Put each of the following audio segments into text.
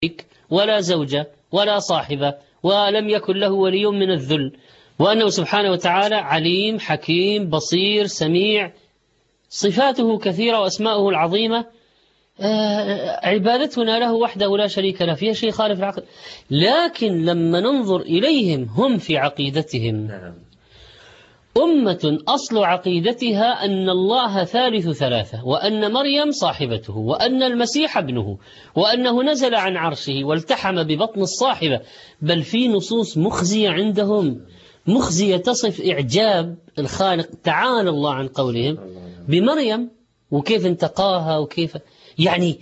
ولا زوجة ولا صاحبة، ولم يكن له ولي من الذل، وأنه سبحانه وتعالى عليم حكيم بصير سميع، صفاته كثيرة وأسماؤه العظيمة. عبادتنا له وحده لا شريك له فيها شيء خالف العقل. لكن لما ننظر إليهم هم في عقيدتهم، أمة أصل عقيدتها أن الله ثالث ثلاثة، وأن مريم صاحبته، وأن المسيح ابنه، وأنه نزل عن عرشه والتحم ببطن الصاحبة. بل في نصوص مخزية عندهم، مخزية تصف إعجاب الخالق تعالى الله عن قولهم بمريم، وكيف انتقاها، وكيف يعني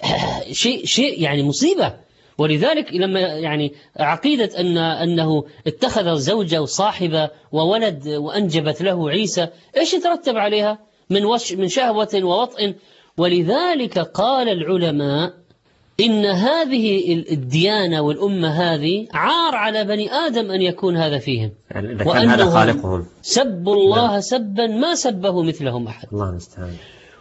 شيء يعني مصيبة. ولذلك لما يعني عقيدة أنه اتخذ زوجة وصاحبة وولد وأنجبت له عيسى، إيش يترتب عليها من شهوة ووطء. ولذلك قال العلماء إن هذه الديانة والأمة هذه عار على بني آدم أن يكون هذا فيهم، يعني إذا كان هذا خالقهم سبوا الله سبا ما سبه مثلهم أحد. الله المستعان.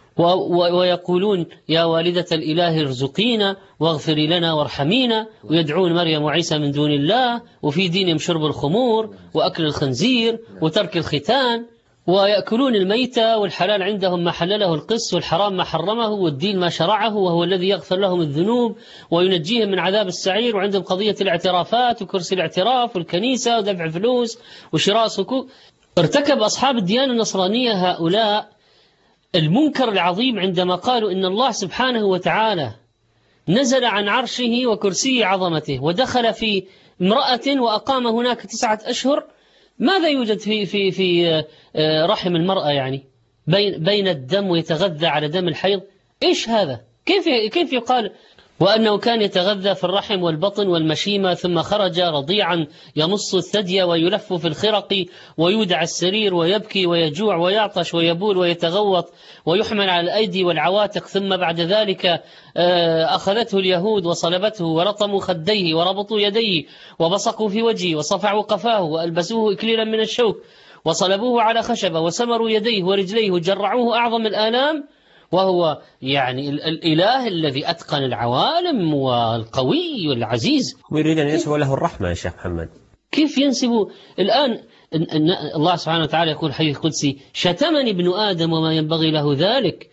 ويقولون يا والدة الإله ارزقينا واغفري لنا وارحمينا، ويدعون مريم وعيسى من دون الله، وفي دينهم شرب الخمور وأكل الخنزير وترك الختان، ويأكلون الميتة، والحلال عندهم ما حلله القس، والحرام ما حرمه، والدين ما شرعه، وهو الذي يغفر لهم الذنوب وينجيهم من عذاب السعير. وعندهم قضية الاعترافات وكرسي الاعتراف والكنيسة ودفع فلوس وشراء صكوك. ارتكب أصحاب الديانة النصرانية هؤلاء المنكر العظيم عندما قالوا إن الله سبحانه وتعالى نزل عن عرشه وكرسي عظمته ودخل في امرأة وأقام هناك 9 أشهر. ماذا يوجد في رحم المرأة؟ يعني بين الدم ويتغذى على دم الحيض. إيش هذا؟ كيف يقال؟ وأنه كان يتغذى في الرحم والبطن والمشيمة، ثم خرج رضيعا يمص الثدي ويلف في الخرق ويودع السرير ويبكي ويجوع ويعطش ويبول ويتغوط ويحمل على الأيدي والعواتق. ثم بعد ذلك أخذته اليهود وصلبته ورطموا خديه وربطوا يديه وبصقوا في وجهه وصفعوا قفاه وألبسوه إكليلا من الشوك وصلبوه على خشبة وسمروا يديه ورجليه وجرعوه أعظم الآلام، وهو يعني الإله الذي أتقن العوالم والقوي والعزيز، ويريد أن ينسب له الرحمة يا شيخ محمد. كيف ينسب الآن؟ الله سبحانه وتعالى يقول حديث قدسي: شتمني ابن آدم وما ينبغي له ذلك،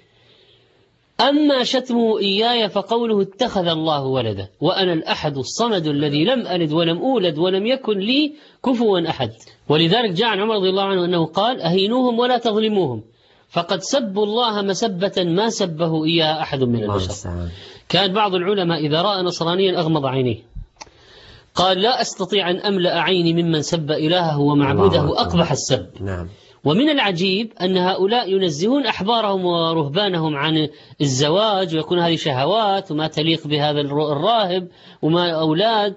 أما شتمه إياي فقوله اتخذ الله ولدا وأنا الأحد الصمد الذي لم ألد ولم أولد ولم يكن لي كفوا أحد. ولذلك جاء عن عمر رضي الله عنه أنه قال: أهينوهم ولا تظلموهم، فقد سبوا الله مسبة ما سبه إياها أحد من البشر. كان بعض العلماء إذا رأى نصرانيا أغمض عينيه، قال: لا أستطيع أن أملأ عيني ممن سب إلهه ومعبوده أقبح السب. نعم. ومن العجيب أن هؤلاء ينزهون أحبارهم ورهبانهم عن الزواج، ويكون هذه شهوات وما تليق بهذا الراهب وما أولاد.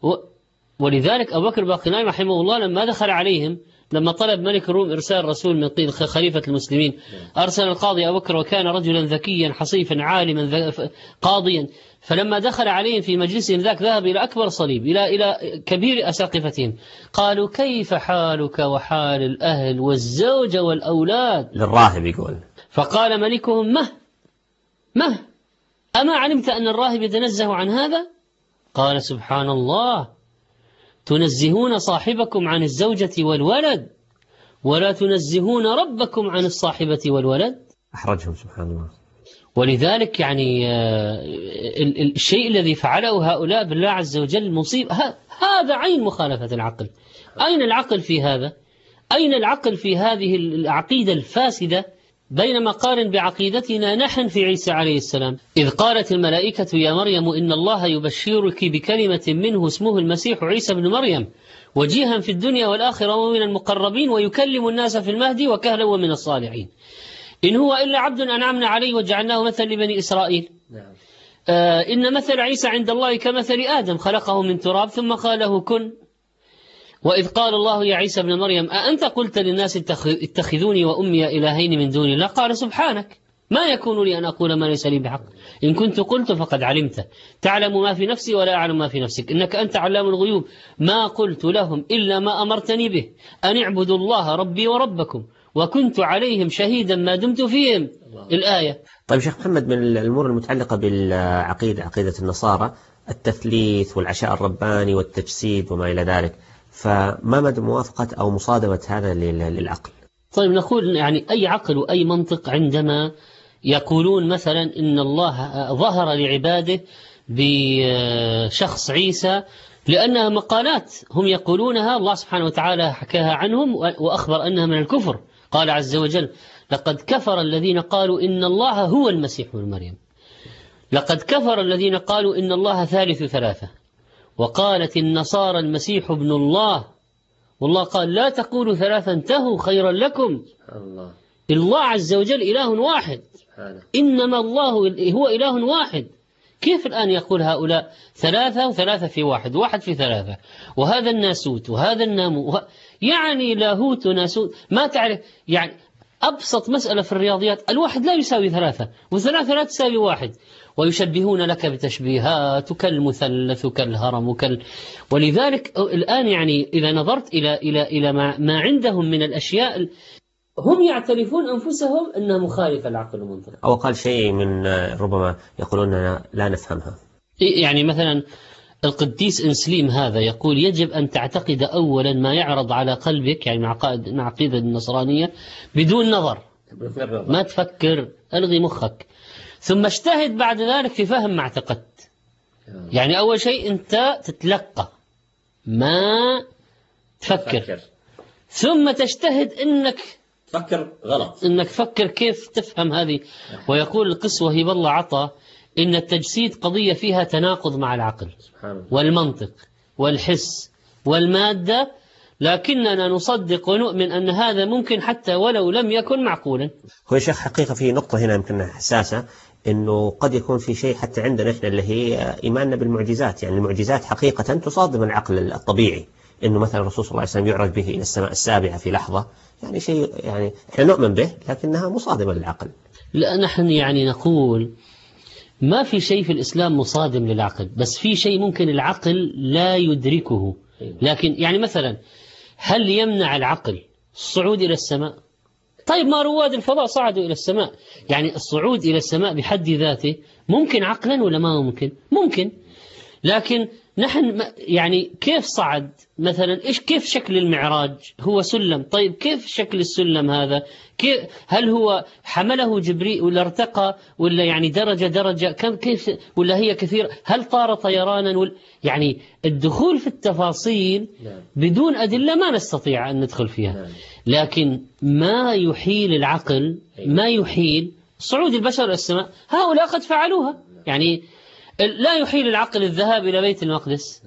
ولذلك أبو بكر باقلاني رحمه الله لما دخل عليهم، لما طلب ملك الروم إرسال رسول من خليفة المسلمين، أرسل القاضي أبو بكر، وكان رجلا ذكيا حصيفا عالما قاضيا. فلما دخل عليهم في مجلسهم ذاك ذهب إلى أكبر صليب، إلى كبير أساقفتهم، قالوا: كيف حالك وحال الأهل والزوجة والأولاد؟ للراهب يقول. فقال ملكهم: مه أما علمت أن الراهب يتنزه عن هذا؟ قال: سبحان الله، تنزهون صاحبكم عن الزوجة والولد ولا تنزهون ربكم عن الصاحبة والولد. أحرجهم سبحان الله. ولذلك يعني الشيء الذي فعله هؤلاء بالله عز وجل مصيب. هذا عين مخالفة العقل. أين العقل في هذا؟ أين العقل في هذه العقيدة الفاسدة؟ بينما قارن بعقيدتنا نحن في عيسى عليه السلام، إذ قالت الملائكة: يا مريم إن الله يبشرك بكلمة منه اسمه المسيح عيسى بن مريم وجيها في الدنيا والآخرة ومن المقربين ويكلم الناس في المهدي وكهلا ومن الصالحين، إن هو إلا عبد أنعمنا عليه وجعلناه مثل لبني إسرائيل. إن مثل عيسى عند الله كمثل آدم خلقه من تراب ثم قال له كن. وإذ قال الله يا عيسى ابن مريم أأنت قلت للناس اتخذوني وأمي إلهين من دون الله؟ قال: سبحانك ما يكون لي أن أقول ما ليس لي بحق، إن كنت قلت فقد علمته، تعلم ما في نفسي ولا أعلم ما في نفسك، إنك أنت علام الغيوب، ما قلت لهم إلا ما أمرتني به، أن اعبدوا الله ربي وربكم وكنت عليهم شهيدا ما دمت فيهم. الآية. طيب شيخ محمد، من الأمور المتعلقة بالعقيدة، عقيدة النصارى، التثليث والعشاء الرباني والتجسيد وما إلى ذلك، فما مدى موافقة أو مصادمة هذا للعقل؟ طيب نقول يعني أي عقل وأي منطق عندما يقولون مثلا إن الله ظهر لعباده بشخص عيسى، لأنها مقالات هم يقولونها، الله سبحانه وتعالى حكاها عنهم وأخبر أنها من الكفر. قال عز وجل: لقد كفر الذين قالوا إن الله هو المسيح ابن مريم. لقد كفر الذين قالوا إن الله ثالث ثلاثة، وقالت النصارى المسيح ابن الله، والله قال: لا تقولوا ثلاثا انتهوا خيرا لكم. الله عز وجل إله واحد، إنما الله هو إله واحد. كيف الآن يقول هؤلاء ثلاثة وثلاثة في واحد، واحد في ثلاثة، وهذا الناسوت وهذا الناموس، يعني لاهوت وناسوت ما تعرف. يعني أبسط مسألة في الرياضيات، الواحد لا يساوي ثلاثة وثلاثة لا تساوي واحد، ويشبهون لك بتشبيهات كالمثلث وكالهرم ولذلك الآن يعني إذا نظرت إلى ما عندهم من الأشياء، هم يعترفون أنفسهم أنها مخالفة للعقل والمنطق، أو قال شيء من ربما يقولون لا نفهمها. يعني مثلا القديس إنسليم هذا يقول: يجب أن تعتقد أولا ما يعرض على قلبك، يعني مع عقيدة النصرانية، بدون نظر، ما تفكر، ألغي مخك، ثم اجتهد بعد ذلك في فهم ما اعتقدت. يعني أول شيء أنت تتلقى ما تفكر، ثم تجتهد أنك تفكر غلط، أنك تفكر كيف تفهم هذه. ويقول القس وهب الله عطا إن التجسيد قضية فيها تناقض مع العقل والمنطق والحس والمادة، لكننا نصدق ونؤمن أن هذا ممكن حتى ولو لم يكن معقولا. هو يا شيخ حقيقة في نقطة هنا يمكن حساسة، إنه قد يكون في شيء حتى عندنا إحنا اللي هي إيماننا بالمعجزات. يعني المعجزات حقيقة تصادم العقل الطبيعي، إنه مثلا الرسول صلى الله عليه وسلم يعرج به إلى السماء السابعة في لحظة، يعني شيء يعني إحنا نؤمن به لكنها مصادمة للعقل. لا، نحن يعني نقول ما في شيء في الإسلام مصادم للعقل، بس في شيء ممكن العقل لا يدركه. لكن يعني مثلا هل يمنع العقل الصعود إلى السماء؟ طيب ما رواد الفضاء صعدوا إلى السماء، يعني الصعود إلى السماء بحد ذاته ممكن عقلا ولا ما ممكن؟ ممكن. لكن نحن يعني كيف صعد مثلا؟ كيف شكل المعراج؟ هو سلم، طيب كيف شكل السلم هذا؟ هل هو حمله جبريل ولا ارتقى ولا يعني درجة كيف ولا هي كثير؟ هل طار طيرانا يعني الدخول في التفاصيل بدون أدلة ما نستطيع أن ندخل فيها. لكن ما يحيل العقل، ما يحيل صعود البشر إلى السماء، هؤلاء قد فعلوها. يعني لا يحيل العقل الذهاب إلى بيت المقدس،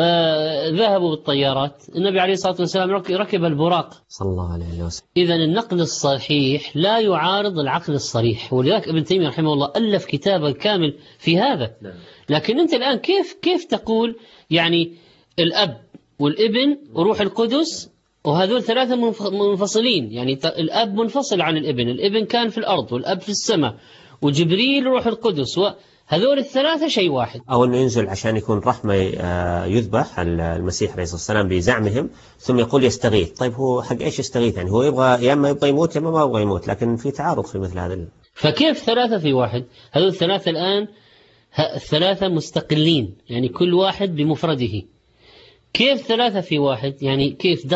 ذهبوا بالطيارات، النبي عليه الصلاة والسلام ركب البراق صلى الله عليه وسلم. إذن النقل الصحيح لا يعارض العقل الصريح، ولذلك ابن تيمية رحمه الله ألف كتابا كامل في هذا. لكن أنت الآن كيف تقول يعني الأب والابن وروح القدس وهذول ثلاثة منفصلين؟ يعني الأب منفصل عن الابن كان في الأرض والأب في السماء وجبريل روح القدس، هذول الثلاثة شيء واحد. أو أنه ينزل عشان يكون رحمة، يذبح المسيح عليه الصلاة والسلام بزعمهم، ثم يقول يستغيث. طيب هو حق إيش يستغيث؟ يعني هو يبغى يا إما يبغى يموت يا إما ما يبغى يموت، لكن في تعارض في مثل هذا. فكيف ثلاثة في واحد؟ هذول الثلاثة الآن الثلاثة مستقلين، يعني كل واحد بمفرده. كيف ثلاثة في واحد؟ يعني كيف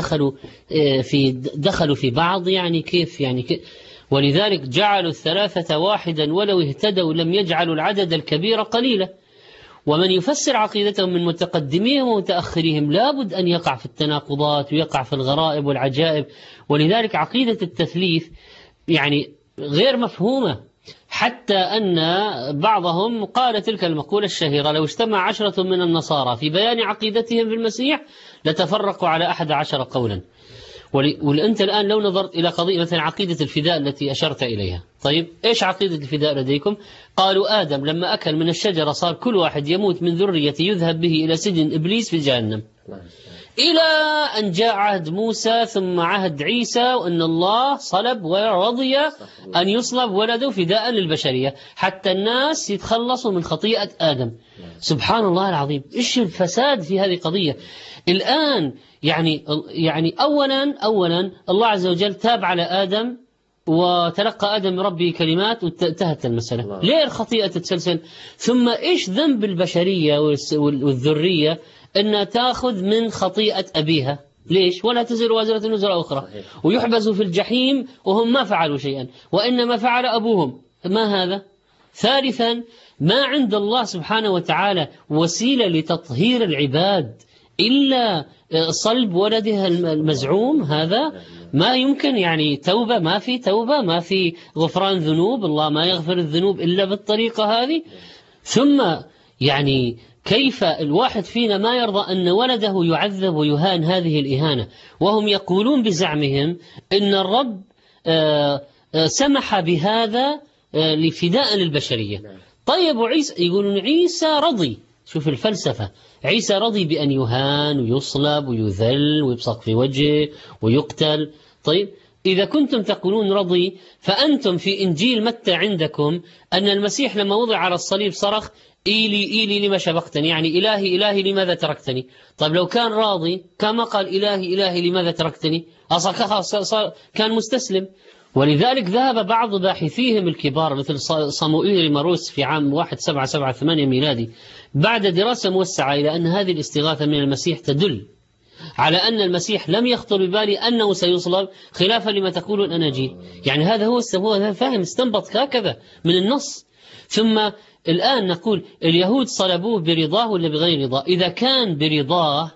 دخلوا في بعض؟ يعني كيف ولذلك جعلوا الثلاثة واحدا ولو اهتدوا لم يجعلوا العدد الكبير قليلا. ومن يفسر عقيدتهم من متقدميهم ومتأخريهم لابد أن يقع في التناقضات ويقع في الغرائب والعجائب. ولذلك عقيدة التثليث يعني غير مفهومة، حتى أن بعضهم قال تلك المقولة الشهيرة: لو اجتمع 10 من النصارى في بيان عقيدتهم في المسيح لتفرقوا على 11 قولا. وأنت الآن لو نظرت إلى قضية مثلا عقيدة الفداء التي أشرت إليها، طيب إيش عقيدة الفداء لديكم؟ قالوا آدم لما أكل من الشجرة صار كل واحد يموت من ذريته يذهب به إلى سجن إبليس في جهنم، إلى أن جاء عهد موسى ثم عهد عيسى، وأن الله صلب ورضي أن يصلب ولده فداء للبشرية حتى الناس يتخلصوا من خطيئة آدم. سبحان الله العظيم، إيش الفساد في هذه القضية الآن؟ يعني أولا الله عز وجل تاب على آدم وتلقى آدم من ربه كلمات وانتهت المسألة. ليه الخطيئة تتسلسل؟ ثم إيش ذنب البشرية والذرية أن تأخذ من خطيئة أبيها؟ ليش؟ ولا تزر وازرة وزر أخرى، ويحبسوا في الجحيم وهم ما فعلوا شيئا، وإنما فعل أبوهم. ما هذا؟ ثالثا، ما عند الله سبحانه وتعالى وسيلة لتطهير العباد إلا صلب ولدها المزعوم. هذا ما يمكن، يعني توبة ما في توبة، ما في غفران ذنوب، الله ما يغفر الذنوب إلا بالطريقة هذه. ثم يعني كيف الواحد فينا ما يرضى أن ولده يعذب ويهان هذه الإهانة، وهم يقولون بزعمهم أن الرب سمح بهذا لفداء للبشرية. طيب وعيسى، يقولون عيسى رضي. شوف الفلسفة، عيسى رضي بأن يهان ويصلب ويذل ويبصق في وجهه ويقتل. طيب إذا كنتم تقولون رضي، فأنتم في إنجيل متى عندكم أن المسيح لما وضع على الصليب صرخ إيلي إيلي لما شبقتني، يعني إلهي إلهي لماذا تركتني. طيب لو كان راضي كما قال إلهي إلهي لماذا تركتني، أصلا كان مستسلم. ولذلك ذهب بعض باحثيهم الكبار مثل صموئيل ماروس في عام 1778 ميلادي بعد دراسة موسعة إلى أن هذه الاستغاثة من المسيح تدل على أن المسيح لم يخطر ببالي أنه سيصلب، خلافا لما تقول الأناجيل. يعني هذا هو فاهم، استنبط هكذا من النص. ثم الآن نقول اليهود صلبوه برضاه ولا بغير رضاه؟ إذا كان برضاه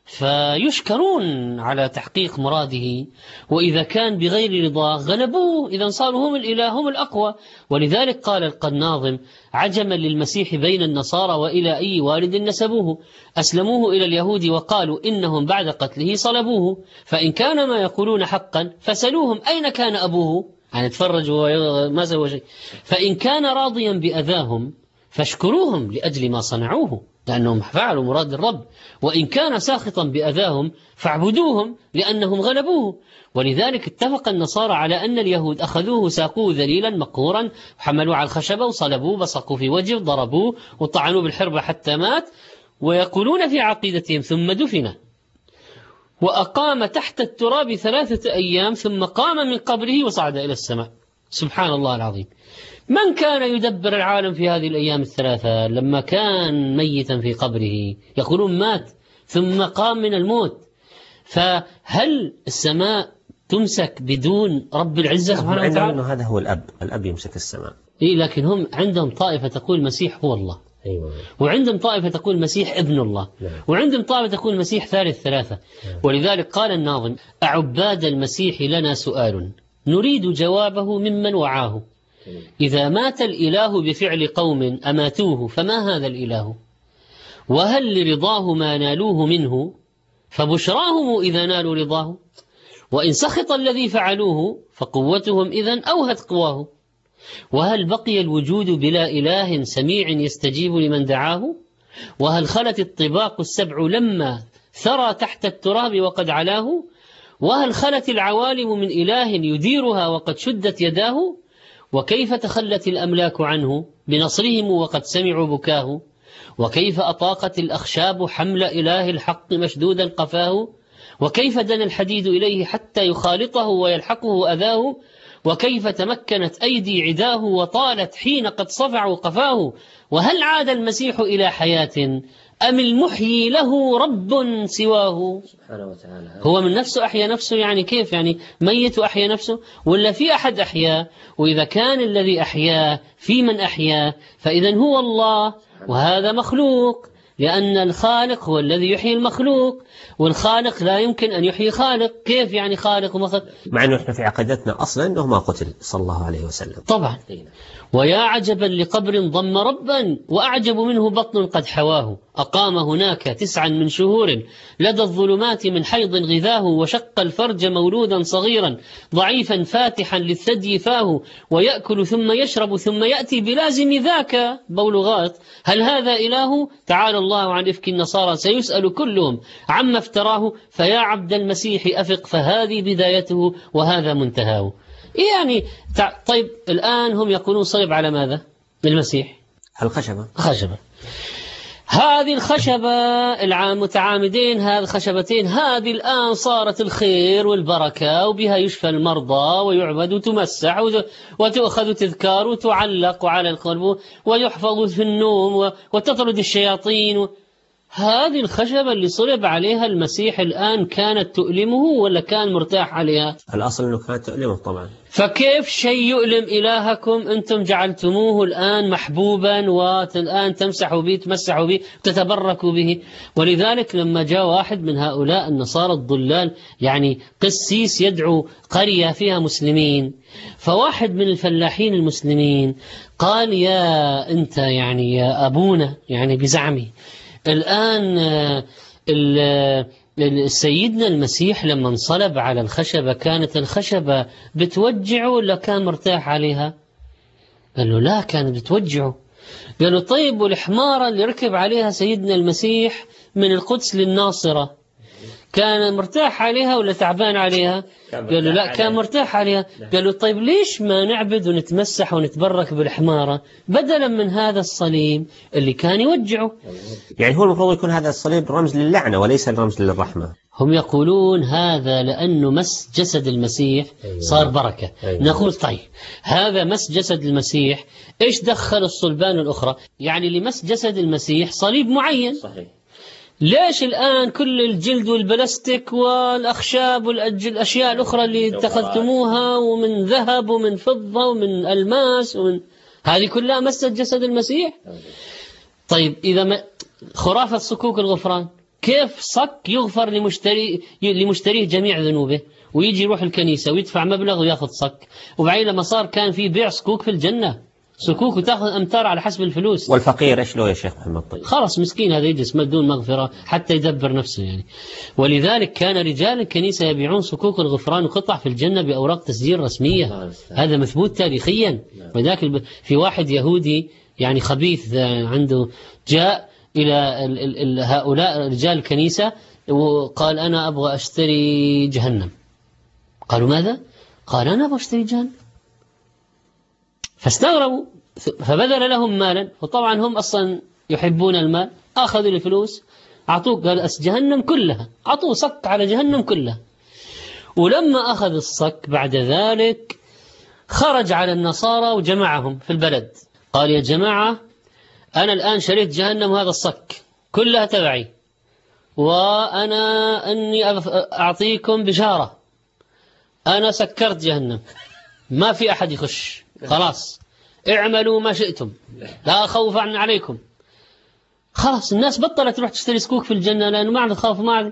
فيشكرون على تحقيق مراده، وإذا كان بغير رضاه غلبوه، إذا صاروا هم الإله هم الأقوى. ولذلك قال الناظم: عجما للمسيح بين النصارى وإلى أي والد نسبوه، أسلموه إلى اليهود وقالوا إنهم بعد قتله صلبوه، فإن كان ما يقولون حقا فسلوهم أين كان أبوه، يعني تفرجوا ما سوى شيء. فإن كان راضيا بأذاهم فاشكروهم لأجل ما صنعوه لأنهم فعلوا مراد الرب، وإن كان ساخطا بأذاهم فاعبدوهم لأنهم غلبوه. ولذلك اتفق النصارى على أن اليهود أخذوه ساقوه ذليلا مقهورا، وحملوه على الخشبة وصلبوه، بصقوا في وجهه، ضربوه وطعنوه بالحربة حتى مات. ويقولون في عقيدتهم: ثم دفن وأقام تحت التراب 3 أيام ثم قام من قبره وصعد إلى السماء. سبحان الله العظيم. من كان يدبر العالم في هذه الأيام 3 لما كان ميتا في قبره؟ يقولون مات ثم قام من الموت. فهل السماء تمسك بدون رب العزة سبحانه وتعالى؟ أنه هذا هو الأب يمسك السماء. لكن هم عندهم طائفة تقول المسيح هو الله، وعندهم طائفة تقول المسيح ابن الله، وعندهم طائفة تقول المسيح ثالث 3. ولذلك قال الناظم: أعباد المسيح لنا سؤال نريد جوابه ممن وعاه، إذا مات الإله بفعل قوم أماتوه فما هذا الإله، وهل لرضاه ما نالوه منه فبشراهم إذا نالوا رضاه، وإن سخط الذي فعلوه فقوتهم إذن أوهت قواه، وهل بقي الوجود بلا إله سميع يستجيب لمن دعاه، وهل خلت الطباق السبع لما ثرى تحت التراب وقد علاه، وهل خلت العوالم من إله يديرها وقد شدت يداه، وكيف تخلت الأملاك عنه بنصرهم وقد سمعوا بكاه، وكيف أطاقت الأخشاب حمل إله الحق مشدودا قفاه، وكيف دنا الحديد إليه حتى يخالطه ويلحقه أذاه، وكيف تمكنت أيدي عداه وطالت حين قد صفعوا قفاه، وهل عاد المسيح إلى حياة أم المحيي له رب سواه سبحانه وتعالى؟ هو من نفسه أحيا نفسه، يعني كيف يعني ميت أحيا نفسه، ولا في أحد أحيا؟ وإذا كان الذي أحيا في من أحيا فإذن هو الله، وهذا مخلوق، لأن الخالق هو الذي يحيي المخلوق، والخالق لا يمكن أن يحيي خالق. كيف يعني خالق ومخلوق؟ مع أنه إحنا في عقيدتنا أصلا أنه ما قتل صلى الله عليه وسلم طبعا. ويا عجبا لقبر ضم ربا وأعجب منه بطن قد حواه، أقام هناك 9 من شهور لدى الظلمات من حيض غذاه، وشق الفرج مولودا صغيرا ضعيفا فاتحا للثدي فاه، ويأكل ثم يشرب ثم يأتي بلازم ذاك بولغات، هل هذا إله؟ تعالى الله عن إفك النصارى سيسأل كلهم عما افتراه، فيا عبد المسيح أفق فهذه بدايته وهذا منتهاه. يعني طيب الآن هم يقولون صلب على ماذا؟ المسيح الخشبة. خشبة. هذه الخشبة المتعامدين، هذه الخشبتين هذه الآن صارت الخير والبركة، وبها يشفى المرضى ويعبد وتمسح وتؤخذ تذكار وتعلق على القلب ويحفظ في النوم وتطرد الشياطين. هذه الخشبة اللي صلب عليها المسيح الآن كانت تؤلمه ولا كان مرتاح عليها؟ الأصل أنه كانت تؤلمه طبعا. فكيف شيء يؤلم إلهكم أنتم جعلتموه الآن محبوبا والآن تمسحوا به تمسحوا به تتبركوا به؟ ولذلك لما جاء واحد من هؤلاء النصارى الضلال، يعني قسيس يدعو قرية فيها مسلمين، فواحد من الفلاحين المسلمين قال يا أنت يعني يا أبونا، يعني بزعمه الآن سيدنا المسيح لما انصلب على الخشبة كانت الخشبة بتوجعه ولا كان مرتاح عليها؟ قال له لا، كانت بتوجعه. قال له طيب والحمارة اللي ركب عليها سيدنا المسيح من القدس للناصرة كان مرتاح عليها ولا تعبان عليها؟ قال له لا، كان مرتاح عليها. قال له طيب ليش ما نعبد ونتمسح ونتبرك بالحمارة بدلا من هذا الصليب اللي كان يوجعه؟ يعني هو المفروض يكون هذا الصليب رمز للعنة وليس رمز للرحمة. هم يقولون هذا لأنه مس جسد المسيح صار بركة. نقول طيب هذا مس جسد المسيح، إيش دخل الصلبان الأخرى؟ يعني لمس جسد المسيح صليب معين. صحيح. ليش الآن كل الجلد والبلاستيك والأخشاب والأشياء الأخرى اللي اتخذتموها ومن ذهب ومن فضة ومن ألماس هذه كلها مست جسد المسيح؟ طيب إذا ما خرافة صكوك الغفران، كيف صك يغفر لمشتريه جميع ذنوبه ويجي يروح الكنيسة ويدفع مبلغ وياخذ صك، وبعدين لما صار كان في بيع صكوك في الجنة، صكوك وتاخذ أمتار على حسب الفلوس. والفقير إيش له يا شيخ محمد؟ طيب خلاص مسكين هذا يجلس بدون مغفرة حتى يدبر نفسه يعني. ولذلك كان رجال الكنيسة يبيعون صكوك الغفران وقطع في الجنة بأوراق تسجيل رسمية. هذا مثبوت تاريخيا. وذاك في واحد يهودي يعني خبيث عنده جاء إلى هؤلاء رجال الكنيسة وقال أنا أبغى أشتري جهنم. قالوا ماذا؟ قال أنا أبغى أشتري جهنم. فاستغربوا فبذل لهم مالا، وطبعا هم أصلا يحبون المال، أخذوا الفلوس أعطوه، قال جهنم كلها، أعطوه صك على جهنم كلها. ولما أخذ الصك بعد ذلك خرج على النصارى وجمعهم في البلد، قال يا جماعة أنا الآن شريت جهنم وهذا الصك كلها تبعي، وأنا أني أعطيكم بشارة، أنا سكرت جهنم ما في أحد يخش، خلاص اعملوا ما شئتم لا خوف عليكم. خلاص الناس بطلت تروح تشتري سكوك في الجنة لأنه ما عاد خوف ما عاد.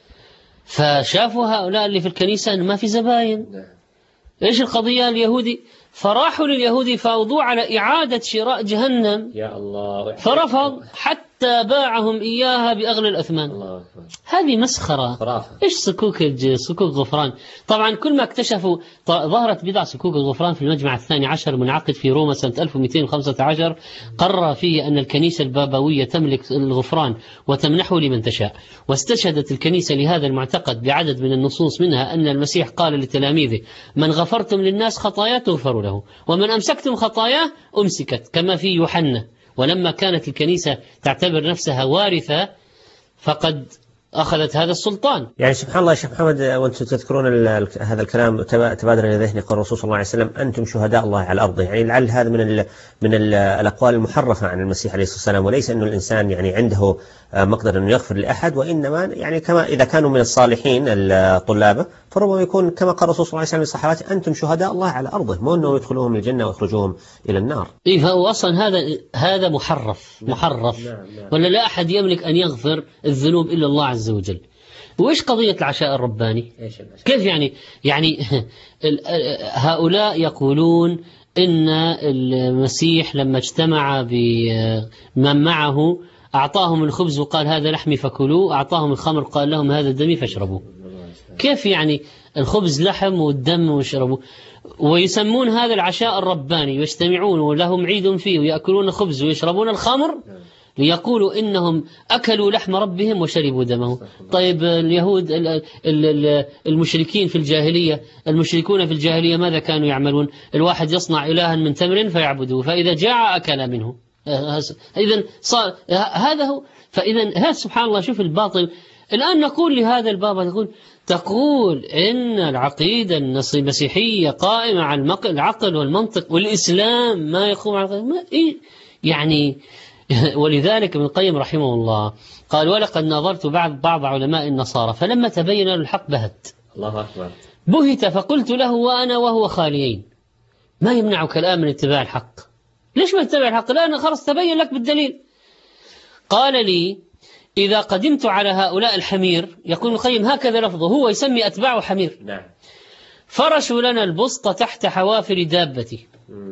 فشافوا هؤلاء اللي في الكنيسة أنه ما في زباين، إيش القضية؟ اليهودي فراحوا لليهودي فاوضوا على إعادة شراء جهنم، يا الله، فرفض حتى باعهم إياها بأغلى الأثمان. الله. هذه مسخرة خرافة. إيش صكوك غفران؟ طبعا كل ما اكتشفوا ظهرت بدع صكوك الغفران في المجمع الثاني عشر منعقد في روما سنة 1215، قرر فيه أن الكنيسة البابوية تملك الغفران وتمنحه لمن تشاء، واستشهدت الكنيسة لهذا المعتقد بعدد من النصوص، منها أن المسيح قال لتلاميذه من غفرتم للناس خطاياه تغفر له، ومن أمسكتم خطاياه أمسكت، كما في يوحنا. ولما كانت الكنيسة تعتبر نفسها وارثة فقد أخذت هذا السلطان. يعني سبحان الله يا شيخ محمد، وأنتم تذكرون هذا الكلام تبادر إلى ذهني قول الرسول صلى الله عليه وسلم أنتم شهداء الله على الأرض. يعني لعل هذا من الأقوال المحرفة عن المسيح عليه الصلاة والسلام، وليس أنه الإنسان يعني عنده مقدر أنه يغفر لأحد، وإنما يعني كما إذا كانوا من الصالحين الطلابة فربما يكون كما قال الرسول صلى الله عليه وسلم للصحابة أنتم شهداء الله على أرضه، مو أنه يدخلوهم الجنة ويخرجوهم إلى النار. إيه فهو أصلا هذا محرف. ولا لا أحد يملك أن يغفر الذنوب إلا الله عز وجل. وإيش قضية العشاء الرباني؟ كيف يعني هؤلاء يقولون إن المسيح لما اجتمع بمن معه أعطاهم الخبز وقال هذا لحمي فكلوا، أعطاهم الخمر قال لهم هذا دمي فاشربوا. كيف يعني الخبز لحم والدم واشربوا؟ ويسمون هذا العشاء الرباني، يجتمعون ولهم عيد فيه ويأكلون خبز ويشربون الخمر ليقولوا إنهم أكلوا لحم ربهم وشربوا دمه. طيب اليهود المشركين في الجاهلية، المشركون في الجاهلية ماذا كانوا يعملون؟ الواحد يصنع إلها من تمر فيعبدوه، فإذا جاع أكل منه، إذن صار هذا هو. فإذا هذا سبحان الله، شوف الباطل. الآن نقول لهذا الباب، تقول إن العقيدة المسيحية قائمة على العقل والمنطق، والإسلام ما يقوم على يعني. ولذلك ابن القيم رحمه الله قال: ولقد نظرت بعض علماء النصارى فلما تبين له الحق بهت. الله أكبر. بهت فقلت له وأنا وهو خاليين: ما يمنعك الآن من اتباع الحق؟ ليش ما تتبع الحق؟ لأن خلاص تبين لك بالدليل. قال لي: إذا قدمت على هؤلاء الحمير، يقول ابن القيم هكذا لفظه، هو يسمي أتباعه حمير. نعم. فرشوا لنا البسط تحت حوافر دابتي،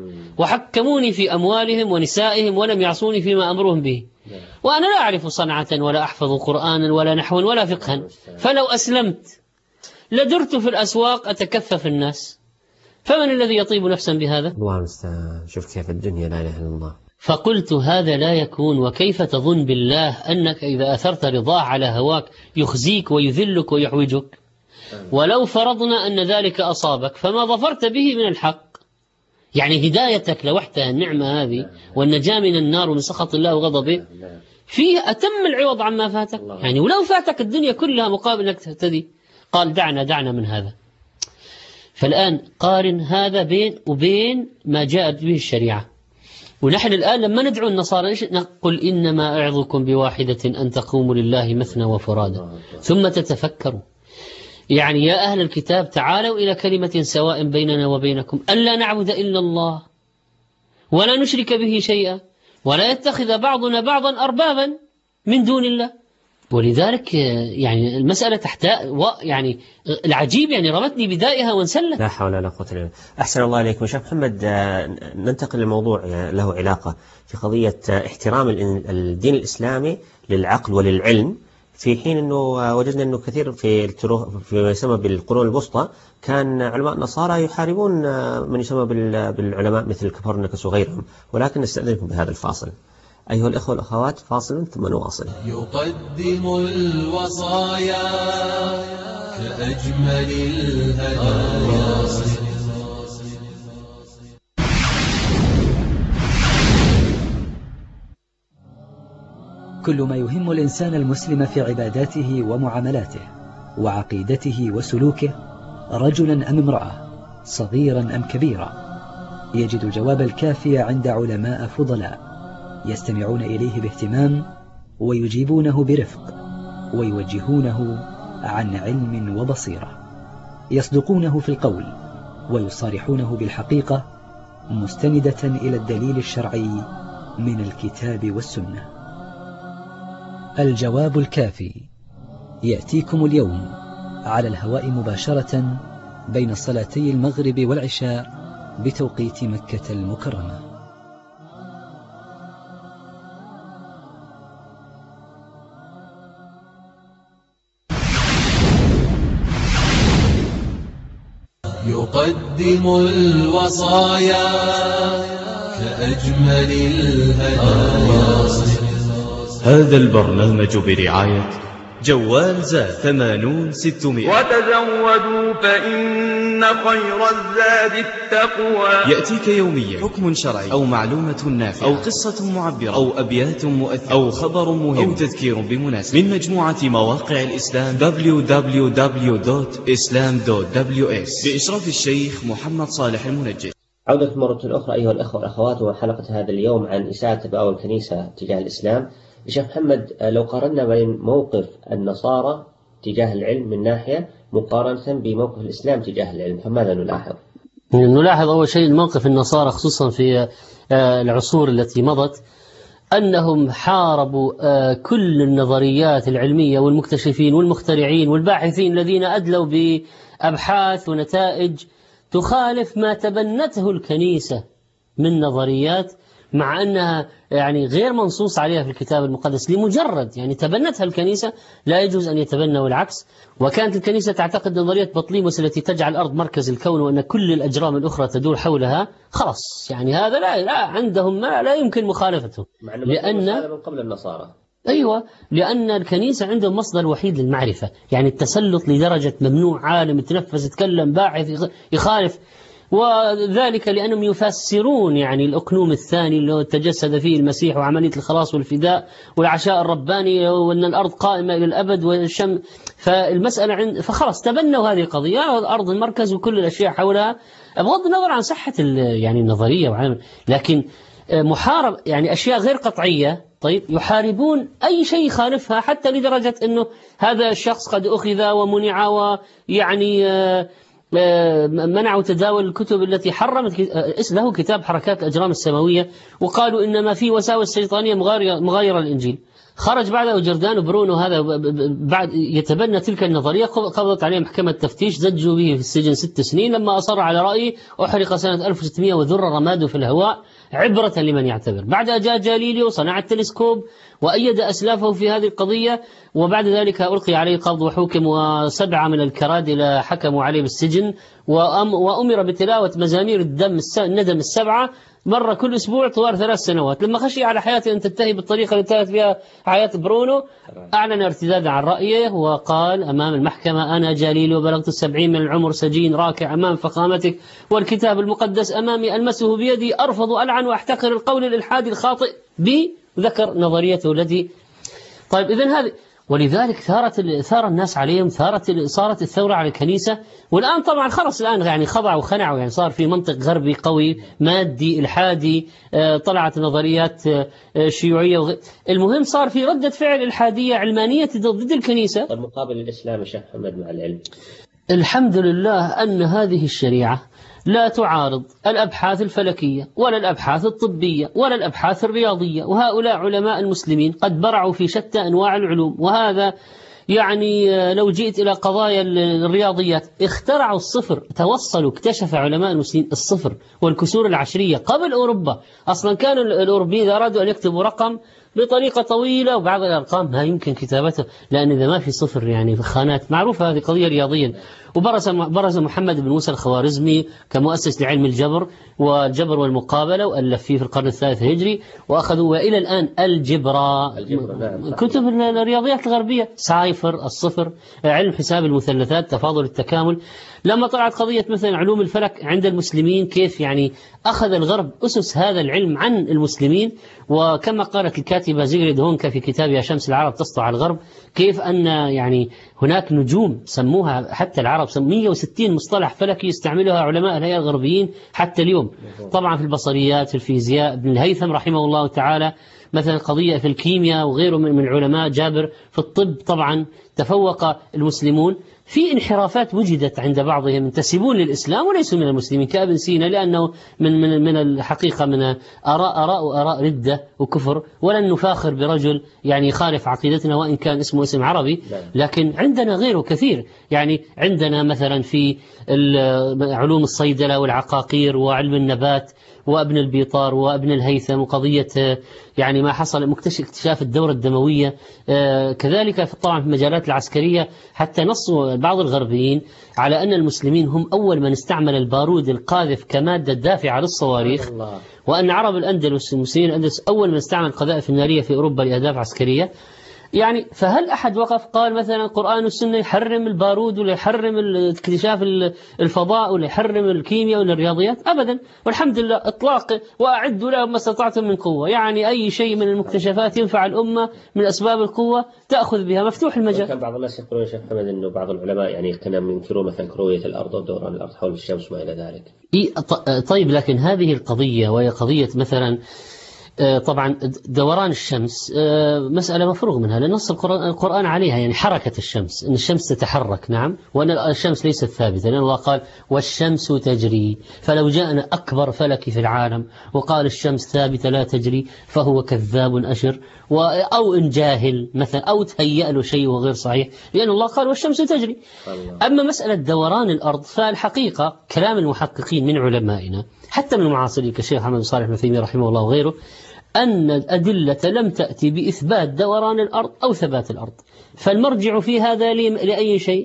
وحكموني في أموالهم ونسائهم، ولم يعصوني فيما أمرهم به. وأنا لا أعرف صنعة ولا أحفظ قرآنا ولا نحوا ولا فقها، فلو أسلمت لدرت في الأسواق أتكفف الناس، فمن الذي يطيب نفسا بهذا؟ الله المستعان. شوف كيف الدنيا لا إله إلا الله. فقلت: هذا لا يكون. وكيف تظن بالله أنك إذا أثرت رضاه على هواك يخزيك ويذلك ويحوجك؟ ولو فرضنا أن ذلك أصابك فما ظفرت به من الحق. يعني هدايتك لوحدها النعمة هذه والنجاة من النار ومن سخط الله وغضبه فيه أتم العوض عما فاتك. يعني ولو فاتك الدنيا كلها مقابل أنك تهتدي. قال: دعنا من هذا. فالآن قارن هذا بين وبين ما جاءت به الشريعة. ونحن الآن لما ندعو النصارى نقول: إنما أعظكم بواحدة أن تقوموا لله مثنى وفرادا ثم تتفكروا. يعني يا أهل الكتاب تعالوا إلى كلمة سواء بيننا وبينكم ألا نعبد إلا الله ولا نشرك به شيئا ولا يتخذ بعضنا بعضا أربابا من دون الله. ولذلك يعني المسألة يعني العجيب، يعني رمتني بدائها وانسلت. لا حول ولا قوة إلا بالله. أحسن الله إليكم شيخ محمد. ننتقل لموضوع له علاقة في قضية احترام الدين الإسلامي للعقل وللعلم، في حين أنه وجدنا أنه كثير في ما يسمى بالقرون الوسطى كان علماء النصارى يحاربون من يسمى بالعلماء مثل كوبرنيكوس وغيرهم. ولكن نستأذنكم بهذا الفاصل. أيها الأخوة والأخوات، فاصل ثم نواصل. يقدم الوصايا كأجمل الهدايا. كل ما يهم الإنسان المسلم في عباداته ومعاملاته وعقيدته وسلوكه، رجلا أم امرأة، صغيرا أم كبيرا، يجد الجواب الكافي عند علماء فضلاء يستمعون إليه باهتمام ويجيبونه برفق ويوجهونه عن علم وبصيرة، يصدقونه في القول ويصارحونه بالحقيقة مستندة إلى الدليل الشرعي من الكتاب والسنة. الجواب الكافي يأتيكم اليوم على الهواء مباشرة بين صلاتي المغرب والعشاء بتوقيت مكة المكرمة. يقدم الوصايا كأجمل الهدايا. هذا البرنامج برعاية جوال زاد 80600. وتزودوا فإن خير الزاد التقوى. يأتيك يوميا حكم شرعي أو معلومة نافعة أو قصة معبرة أو أبيات مؤثرة أو خبر مهم أو تذكير بمناسبة، من مجموعة مواقع الإسلام www.islam.ws بإشراف الشيخ محمد صالح المنجد. عودة مرة أخرى أيها الأخوة والأخوات، وحلقة هذا اليوم عن إساءة تباوى الكنيسة تجاه الإسلام. شيخ محمد، لو قارنا بين موقف النصارى تجاه العلم من ناحية مقارنة بموقف الإسلام تجاه العلم، فماذا نلاحظ؟ نلاحظ أول شيء موقف النصارى خصوصا في العصور التي مضت أنهم حاربوا كل النظريات العلمية والمكتشفين والمخترعين والباحثين الذين أدلوا بأبحاث ونتائج تخالف ما تبنته الكنيسة من نظريات، مع أنها يعني غير منصوص عليها في الكتاب المقدس، لمجرد يعني تبنتها الكنيسة لا يجوز أن يتبنوا العكس. وكانت الكنيسة تعتقد نظرية بطليموس التي تجعل الأرض مركز الكون وأن كل الأجرام الأخرى تدور حولها، خلاص يعني هذا لا عندهم لا يمكن مخالفته، لأن من قبل النصارى. أيوة، لأن الكنيسة عندهم مصدر وحيد للمعرفة، يعني التسلط لدرجة ممنوع عالم يتنفس يتكلم باحث يخالف وذلك لأنهم يفسرون يعني الأقنوم الثاني اللي تجسد فيه المسيح وعملية الخلاص والفداء والعشاء الرباني وأن الأرض قائمة إلى الأبد والشم. فالمسألة فخلاص تبنوا هذه القضية، الأرض المركز وكل الأشياء حولها، بغض النظر عن صحة يعني النظرية، لكن محارب يعني أشياء غير قطعية. طيب يحاربون أي شيء يخالفها، حتى لدرجة أنه هذا الشخص قد أخذ ومنع ويعني منعوا تداول الكتب التي حرمت، له كتاب حركات الأجرام السماوية، وقالوا إنما في وساوس شيطانية مغايرة الإنجيل. خرج بعده جردانو برونو هذا بعد يتبنى تلك النظرية، قبضت عليه محكمة تفتيش، زجوا به في السجن 6 سنين لما أصر على رأيه، أحرق سنة 1600 وذر رماده في الهواء عبرة لمن يعتبر. بعدها جاء جاليليو صنع التلسكوب وأيد أسلافه في هذه القضية، وبعد ذلك ألقي عليه قبض وحكم، و7 من الكرادلة حكموا عليه بالسجن، وأمر بتلاوة مزامير الندم 7 مرة كل أسبوع طوال 3 سنوات. لما خشي على حياته أن تنتهي بالطريقة اللي انتهت فيها حياة برونو، أعلن ارتدادا عن رأيه وقال أمام المحكمة: أنا جاليليو بلغت 70 من العمر، سجين راكع أمام فخامتك والكتاب المقدس أمامي، ألمسه بيدي، أرفض ألعن وأحتقر القول الإلحادي الخاطئ بي، ذكر نظريته التي. طيب إذن هذه، ولذلك ثار الناس عليهم، صارت الثورة على الكنيسة. والآن طبعا خلص الآن يعني خضعوا وخنعوا، يعني صار في منطق غربي قوي مادي إلحادي، طلعت نظريات شيوعية المهم صار في ردة فعل إلحادية علمانية ضد الكنيسة. المقابل الإسلام يا شيخ محمد مع العلم، الحمد لله أن هذه الشريعة لا تعارض الأبحاث الفلكية ولا الأبحاث الطبية ولا الأبحاث الرياضية، وهؤلاء علماء المسلمين قد برعوا في شتى أنواع العلوم. وهذا يعني لو جئت إلى قضايا الرياضيات، اخترعوا الصفر، توصلوا اكتشف علماء المسلمين الصفر والكسور العشرية قبل أوروبا. أصلا كانوا الأوروبيين إذا أرادوا أن يكتبوا رقم بطريقة طويلة وبعض الأرقام ما يمكن كتابتها، لأن إذا ما في صفر يعني في الخانات، معروفة هذه قضية رياضية. وبرز محمد بن موسى الخوارزمي كمؤسس لعلم الجبر والجبر والمقابلة، وألف فيه في القرن الثالث الهجري، وأخذوا وإلى الآن الجبرة كتب الرياضيات الغربية، سايفر الصفر، علم حساب المثلثات، تفاضل التكامل. لما طلعت قضية مثلا علوم الفلك عند المسلمين، كيف يعني أخذ الغرب أسس هذا العلم عن المسلمين. وكما قالت الكاتبة زيغريد هونكا في كتابها شمس العرب تسطع الغرب، كيف أن يعني هناك نجوم سموها حتى العرب 160 مصطلح فلكي يستعملها علماء الهيئة الغربيين حتى اليوم. طبعا في البصريات، في الفيزياء، ابن الهيثم رحمه الله تعالى مثلا قضية في الكيمياء، وغيره من العلماء، جابر في الطب. طبعا تفوق المسلمون. في انحرافات وجدت عند بعضهم ينتسبون للإسلام وليسوا من المسلمين كابن سينا، لأنه من الحقيقة من آراء ردة وكفر، ولن نفاخر برجل يعني يخالف عقيدتنا وإن كان اسمه اسم عربي. لكن عندنا غيره كثير، يعني عندنا مثلا في علوم الصيدلة والعقاقير وعلم النبات وابن البيطار وابن الهيثم، وقضية يعني ما حصل اكتشاف الدورة الدموية. كذلك طبعا في المجالات العسكرية، حتى نصوا بعض الغربيين على أن المسلمين هم أول من استعمل البارود القاذف كمادة دافعة للصواريخ، وأن عرب الأندلس المسلمين الأندلس أول من استعمل القذائف النارية في أوروبا لأهداف عسكرية. يعني فهل أحد وقف قال مثلا القرآن والسنة يحرم البارود ولا يحرم اكتشاف الفضاء ولا يحرم الكيمياء ولا الرياضيات؟ أبدا، والحمد لله إطلاق وأعدوا لهم ما استطعتم من قوة. يعني أي شيء من المكتشفات ينفع الأمة من أسباب القوة تأخذ بها، مفتوح المجال. كان بعض الناس يقولون يا شيخ محمد إنه بعض العلماء يعني كانوا ينكرون مثلا كروية الأرض ودوران الأرض حول الشمس وما إلى ذلك. طيب، لكن هذه القضية وهي قضية مثلا طبعا دوران الشمس مسألة مفروغ منها، لأن نص القرآن عليها، يعني حركة الشمس، أن الشمس تتحرك، نعم، وأن الشمس ليست ثابتة، لأن الله قال والشمس تجري. فلو جاءنا أكبر فلك في العالم وقال الشمس ثابتة لا تجري فهو كذاب أشر، أو إن جاهل مثلا، أو تهيأ له شيء وغير صحيح، لأن الله قال والشمس تجري. أما مسألة دوران الأرض فالحقيقة كلام المحققين من علمائنا حتى من المعاصرين كالشيخ محمد صالح بن تيمية رحمه الله وغيره، أن الأدلة لم تأتي بإثبات دوران الأرض أو ثبات الأرض. فالمرجع في هذا لأي شيء؟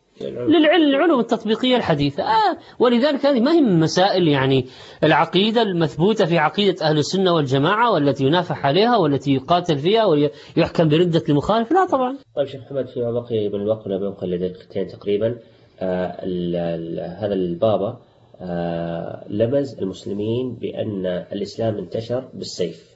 للعلوم التطبيقية الحديثة. ولذلك هذه ما هي من مسائل يعني العقيدة المثبوتة في عقيدة أهل السنة والجماعة والتي ينافح عليها والتي يقاتل فيها ويحكم بردة المخالف، لا طبعا. طيب شيخ محمد، في بقي من الوقت بيبقى لدقيقتين تقريبا. هذا البابا لمز المسلمين بأن الإسلام انتشر بالسيف،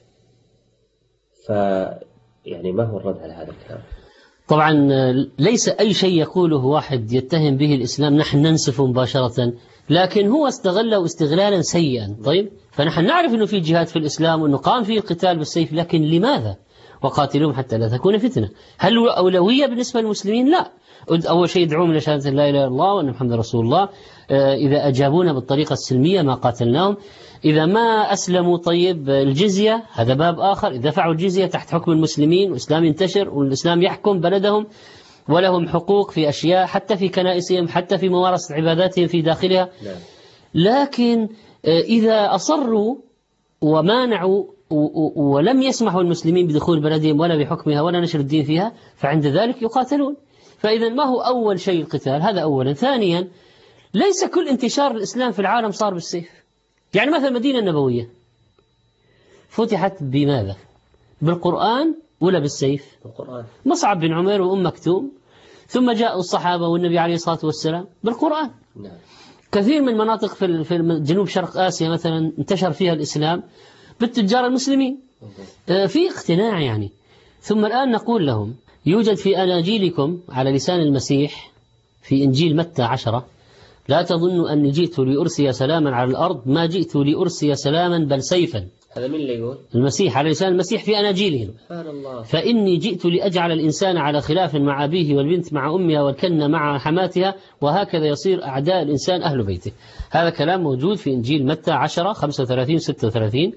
يعني ما هو الرد على هذا الكلام؟ طبعا ليس أي شيء يقوله واحد يتهم به الإسلام نحن ننسف مباشرة، لكن هو استغله استغلالا سيئا. طيب، فنحن نعرف أنه في جهاد في الإسلام وأنه قام فيه القتال بالسيف، لكن لماذا؟ وقاتلوهم حتى لا تكون فتنة. هل هو أولوية بالنسبة للمسلمين؟ لا. أول شيء يدعوهم إلى شهادة لا إله إلا الله وأن محمد رسول الله. إذا أجابونا بالطريقة السلمية ما قاتلناهم. إذا ما أسلموا طيب الجزية، هذا باب آخر. إذا دفعوا الجزية تحت حكم المسلمين والإسلام ينتشر والإسلام يحكم بلدهم ولهم حقوق في أشياء، حتى في كنائسهم، حتى في ممارسة عباداتهم في داخلها. لكن إذا أصروا ومانعوا ولم يسمحوا المسلمين بدخول بلدهم ولا بحكمها ولا نشر الدين فيها، فعند ذلك يقاتلون. فإذا ما هو أول شيء القتال؟ هذا أولا. ثانيا، ليس كل انتشار الإسلام في العالم صار بالسيف. يعني مثلا المدينة النبوية فتحت بماذا؟ بالقرآن ولا بالسيف؟ بالقرآن. مصعب بن عمير وأم مكتوم، ثم جاء الصحابة والنبي عليه الصلاة والسلام بالقرآن. نعم. كثير من مناطق في جنوب شرق آسيا مثلا انتشر فيها الإسلام بالتجار المسلمين في اقتناع يعني. ثم الآن نقول لهم يوجد في أناجيلكم على لسان المسيح في إنجيل متى 10: لا تظنوا أني جئت لأرسي سلاما على الأرض، ما جئت لأرسي سلاما بل سيفا. هذا من اللي يقول؟ المسيح على لسان المسيح في أناجيلهم. سبحان الله. فإني جئت لأجعل الإنسان على خلاف مع أبيه والبنت مع أمها والكنة مع حماتها وهكذا يصير أعداء الإنسان أهل بيته. هذا كلام موجود في إنجيل متى 10:35-36.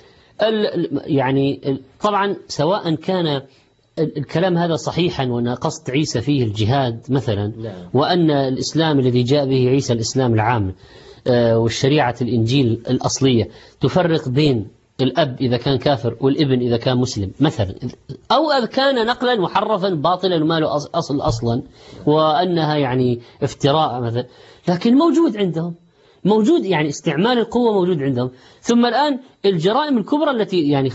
يعني طبعا سواء كان الكلام هذا صحيحا وأن قصد عيسى فيه الجهاد مثلا، وأن الإسلام الذي جاء به عيسى الإسلام العام والشريعة الإنجيل الأصلية تفرق بين الأب إذا كان كافر والابن إذا كان مسلم مثلا، أو كان نقلا محرفا باطلا وما له أصل أصلا وأنها يعني افتراء مثلا، لكن موجود عندهم، موجود يعني استعمال القوة موجود عندهم. ثم الآن الجرائم الكبرى التي يعني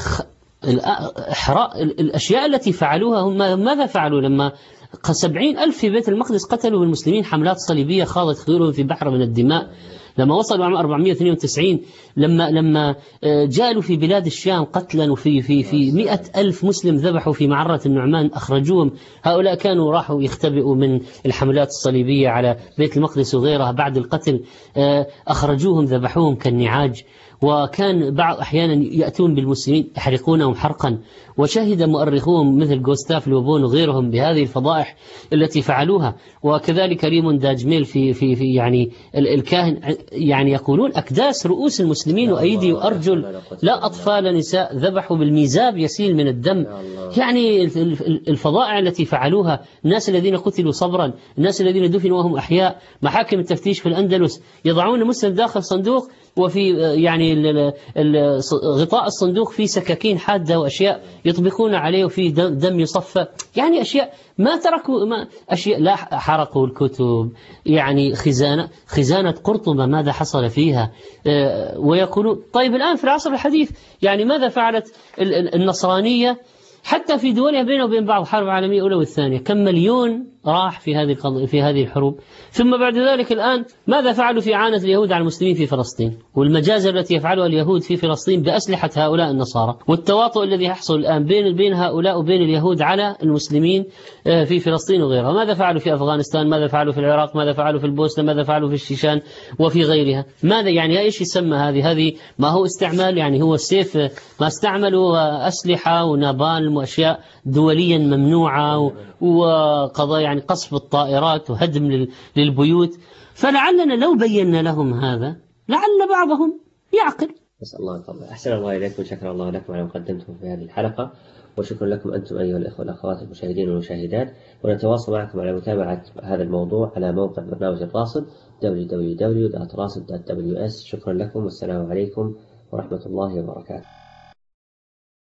الأشياء التي فعلوها هم ماذا فعلوا؟ لما 70,000 في بيت المقدس قتلوا المسلمين حملات صليبية خاضت خيولهم في بحر من الدماء. لما وصلوا عام 492 لما جالوا في بلاد الشام قتلا وفي 100,000 مسلم ذبحوا في معرة النعمان أخرجوهم. هؤلاء كانوا راحوا يختبئوا من الحملات الصليبية على بيت المقدس وغيرها، بعد القتل أخرجوهم ذبحوهم كالنعاج. وكان بعض أحيانا يأتون بالمسلمين يحرقونهم حرقا، وشهد مؤرخون مثل جوستاف لوبون وغيرهم بهذه الفضائح التي فعلوها. وكذلك ريمون داجميل في يعني الكاهن يعني يقولون أكداس رؤوس المسلمين وأيدي وأرجل لا أطفال نساء ذبحوا بالميزاب يسيل من الدم. يعني الفضائح التي فعلوها، الناس الذين قتلوا صبرا، الناس الذين دفنوا وهم أحياء. محاكم التفتيش في الأندلس يضعون المسلم داخل صندوق وفي يعني غطاء الصندوق فيه سكاكين حادة وأشياء يطبقون عليه وفيه دم يصفى، يعني أشياء ما تركوا أشياء لا حرقوا الكتب. يعني خزانة قرطبة ماذا حصل فيها؟ ويقولون طيب الآن في العصر الحديث يعني ماذا فعلت النصرانية حتى في دولها بينه وبين بعض الحرب العالمية الأولى والثانية؟ كم مليون راح في هذه الحروب. ثم بعد ذلك الآن ماذا فعلوا في إعانة اليهود على المسلمين في فلسطين، والمجازر التي يفعلها اليهود في فلسطين بأسلحة هؤلاء النصارى، والتواطؤ الذي يحصل الآن بين هؤلاء وبين اليهود على المسلمين في فلسطين وغيرها. ماذا فعلوا في أفغانستان، ماذا فعلوا في العراق، ماذا فعلوا في البوسنة، ماذا فعلوا في الشيشان وفي غيرها. ماذا يعني إيش يسمى هذه ما هو استعمال؟ يعني هو السيف ما استعملوا أسلحة ونابالم وأشياء دوليا ممنوعة وقضايا يعني قصف الطائرات وهدم للبيوت. فلعلنا لو بينا لهم هذا لعل بعضهم يعقل. نسأل الله الفضل. أحسن الله إليكم، شكر الله لكم على مقدمتكم في هذه الحلقة، وشكرا لكم أنتم أيها الإخوة والأخوات المشاهدين والمشاهدات. ونتواصل معكم على متابعة هذا الموضوع على موقع برنامج الراصد www.rasid.ws. شكرا لكم والسلام عليكم ورحمة الله وبركاته.